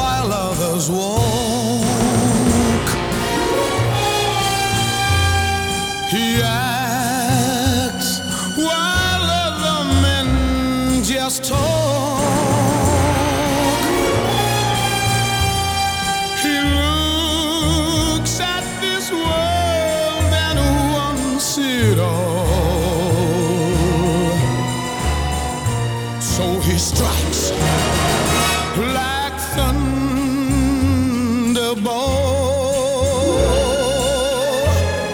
while others walk. He acts while other men just talk. He looks at this world and wants it all. So he strikes like thunderbolt.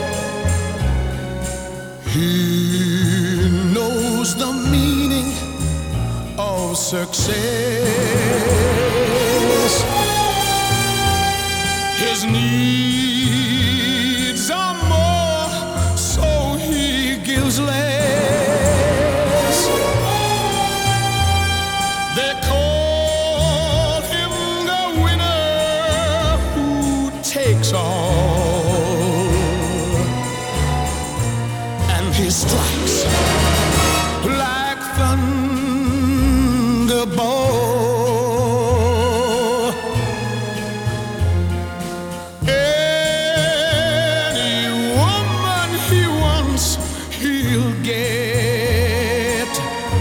He knows the meaning of success. His needs are more, so he gives less. They call him the winner who takes all, and he strikes like thunderbolt. Any woman he wants, he'll get.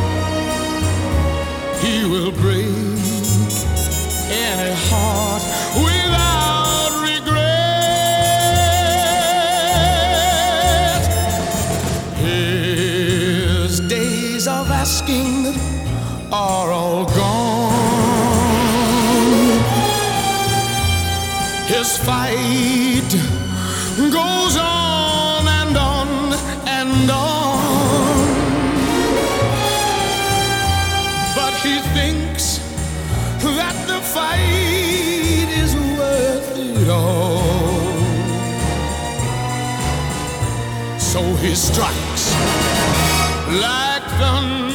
He will break any heart without regret. His days of asking are all gone. His fight goes on and on and on. But he thinks that the fight is worth it all. So he strikes like thunder.